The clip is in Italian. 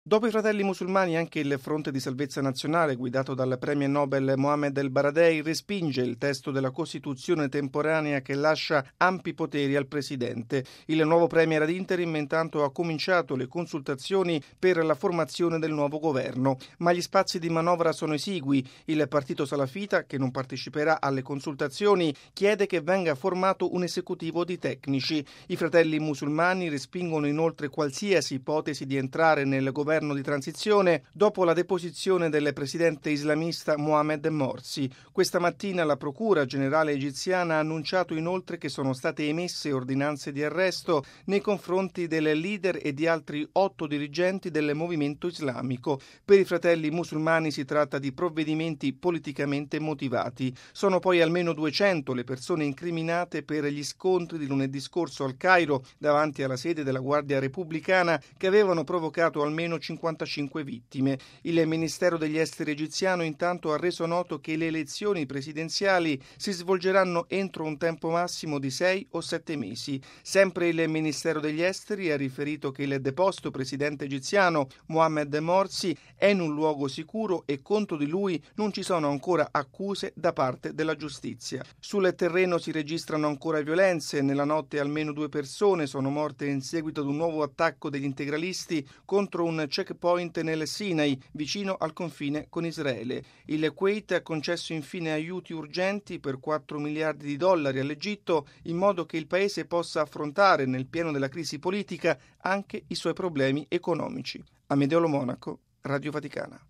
Dopo i Fratelli Musulmani, anche il Fronte di Salvezza Nazionale, guidato dal premio Nobel Mohammed El Baradei, respinge il testo della Costituzione temporanea che lascia ampi poteri al Presidente. Il nuovo premier ad interim intanto ha cominciato le consultazioni per la formazione del nuovo governo, ma gli spazi di manovra sono esigui. Il partito salafita, che non parteciperà alle consultazioni, chiede che venga formato un esecutivo di tecnici. I Fratelli Musulmani respingono inoltre qualsiasi ipotesi di entrare nel governo di transizione dopo la deposizione del presidente islamista Mohamed Morsi. Questa mattina la Procura Generale egiziana ha annunciato inoltre che sono state emesse ordinanze di arresto nei confronti del leader e di altri 8 dirigenti del movimento islamico. Per i Fratelli Musulmani si tratta di provvedimenti politicamente motivati. Sono poi almeno 200 le persone incriminate per gli scontri di lunedì scorso al Cairo davanti alla sede della Guardia Repubblicana che avevano provocato almeno 55 vittime. Il Ministero degli Esteri egiziano intanto ha reso noto che le elezioni presidenziali si svolgeranno entro un tempo massimo di 6 o 7 mesi. Sempre il Ministero degli Esteri ha riferito che il deposto presidente egiziano Mohamed Morsi è in un luogo sicuro e contro di lui non ci sono ancora accuse da parte della giustizia. Sul terreno si registrano ancora violenze. Nella notte almeno 2 persone sono morte in seguito ad un nuovo attacco degli integralisti contro un checkpoint nel Sinai, vicino al confine con Israele. Il Kuwait ha concesso infine aiuti urgenti per 4 miliardi di dollari all'Egitto, in modo che il paese possa affrontare nel pieno della crisi politica anche i suoi problemi economici. Amedeo Lo Monaco, Radio Vaticana.